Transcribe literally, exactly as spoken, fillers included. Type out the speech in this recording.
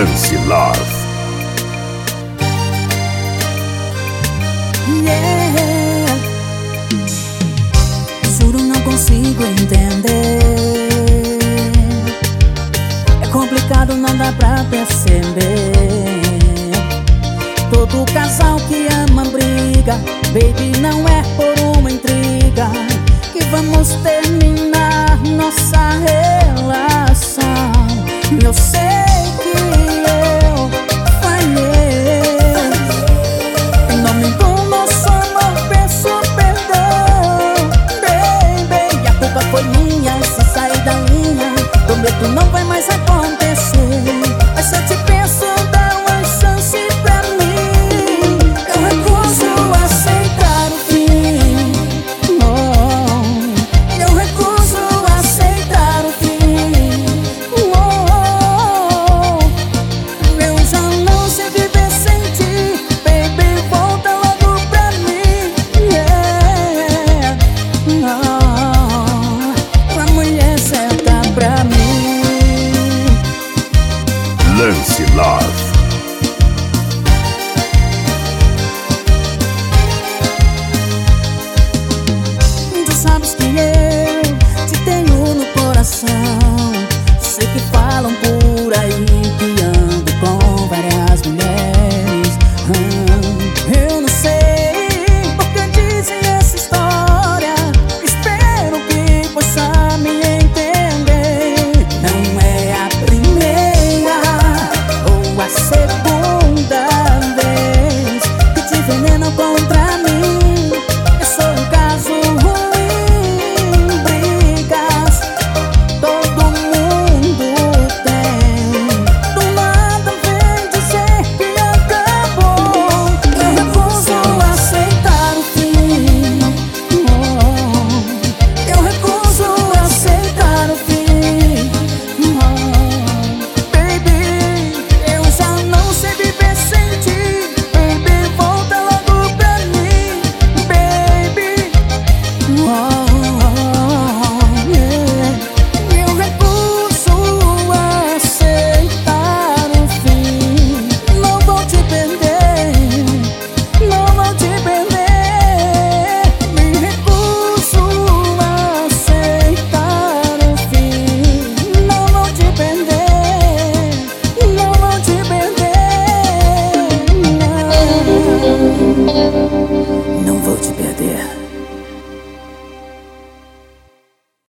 Lance Love. Yeah. Juro, não consigo entender. É complicado, não dá pra perceber. Todo casal que ama briga. Baby, não é por uma intriga que vamos terminar nossa relação. Eu sei que eu falhei. Em nome do nosso amor peço perdão, baby. E a culpa foi minha, se sair da linha prometo não vai mais acontecer. Mas se eu te peço, dá uma chance pra mim. Eu recuso aceitar o fim. Oh, eu recuso aceitar o fim. Oh, eu já não sei viver sem ti. Baby, volta logo pra mim. Yeah. Oh, a mulher certa pra mim. Lance Love. Tu sabes que eu te tenho no coração. Sei que falam por